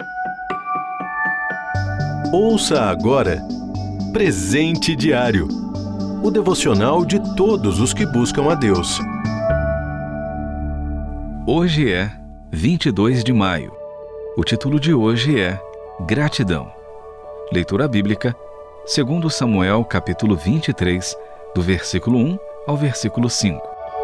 Ouça agora Presente Diário, o devocional de todos os que buscam a Deus. Hoje é 22 de maio. O título de hoje é Gratidão. Leitura bíblica, 2 Samuel, capítulo 23, do versículo 1 ao versículo 5.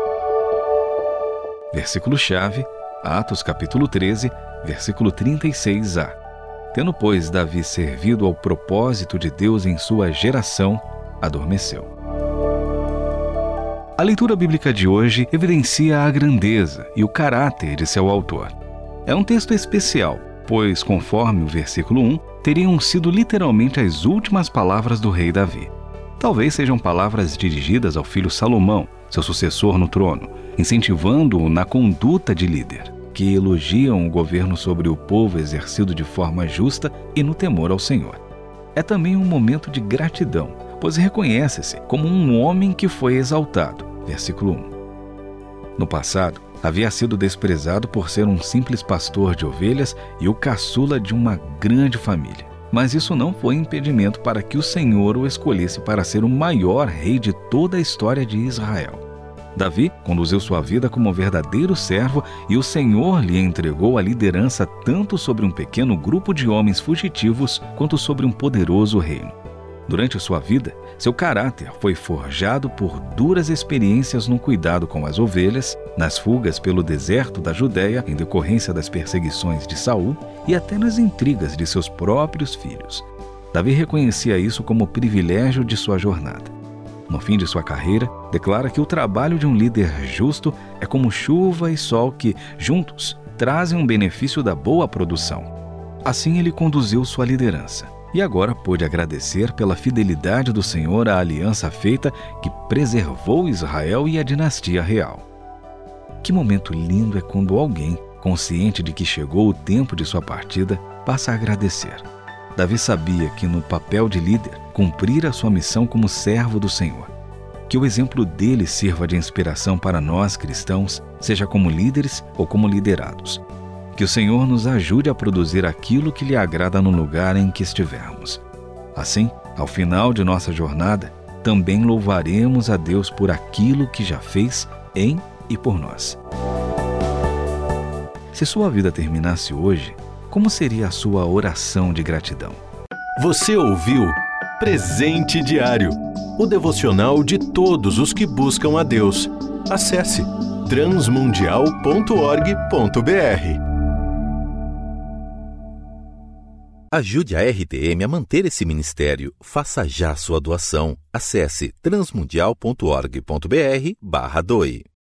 Versículo-chave, Atos, capítulo 13, versículo 36a. Tendo, pois, Davi servido ao propósito de Deus em sua geração, adormeceu. A leitura bíblica de hoje evidencia a grandeza e o caráter de seu autor. É um texto especial, pois, conforme o versículo 1, teriam sido literalmente as últimas palavras do rei Davi. Talvez sejam palavras dirigidas ao filho Salomão, seu sucessor no trono, incentivando-o na conduta de líder, que elogiam o governo sobre o povo exercido de forma justa e no temor ao Senhor. É também um momento de gratidão, pois reconhece-se como um homem que foi exaltado. Versículo 1. No passado, havia sido desprezado por ser um simples pastor de ovelhas e o caçula de uma grande família. Mas isso não foi impedimento para que o Senhor o escolhesse para ser o maior rei de toda a história de Israel. Davi conduziu sua vida como um verdadeiro servo e o Senhor lhe entregou a liderança tanto sobre um pequeno grupo de homens fugitivos quanto sobre um poderoso reino. Durante sua vida, seu caráter foi forjado por duras experiências no cuidado com as ovelhas, nas fugas pelo deserto da Judéia em decorrência das perseguições de Saul e até nas intrigas de seus próprios filhos. Davi reconhecia isso como privilégio de sua jornada. No fim de sua carreira, declara que o trabalho de um líder justo é como chuva e sol que, juntos, trazem um benefício da boa produção. Assim ele conduziu sua liderança e agora pôde agradecer pela fidelidade do Senhor à aliança feita que preservou Israel e a dinastia real. Que momento lindo é quando alguém, consciente de que chegou o tempo de sua partida, passa a agradecer. Davi sabia que no papel de líder, cumprira sua missão como servo do Senhor. Que o exemplo dele sirva de inspiração para nós cristãos, seja como líderes ou como liderados. Que o Senhor nos ajude a produzir aquilo que lhe agrada no lugar em que estivermos. Assim, ao final de nossa jornada, também louvaremos a Deus por aquilo que já fez em e por nós. Se sua vida terminasse hoje, como seria a sua oração de gratidão? Você ouviu Presente Diário, o devocional de todos os que buscam a Deus. Acesse transmundial.org.br. Ajude a RTM a manter esse ministério. Faça já sua doação. Acesse transmundial.org.br/doe.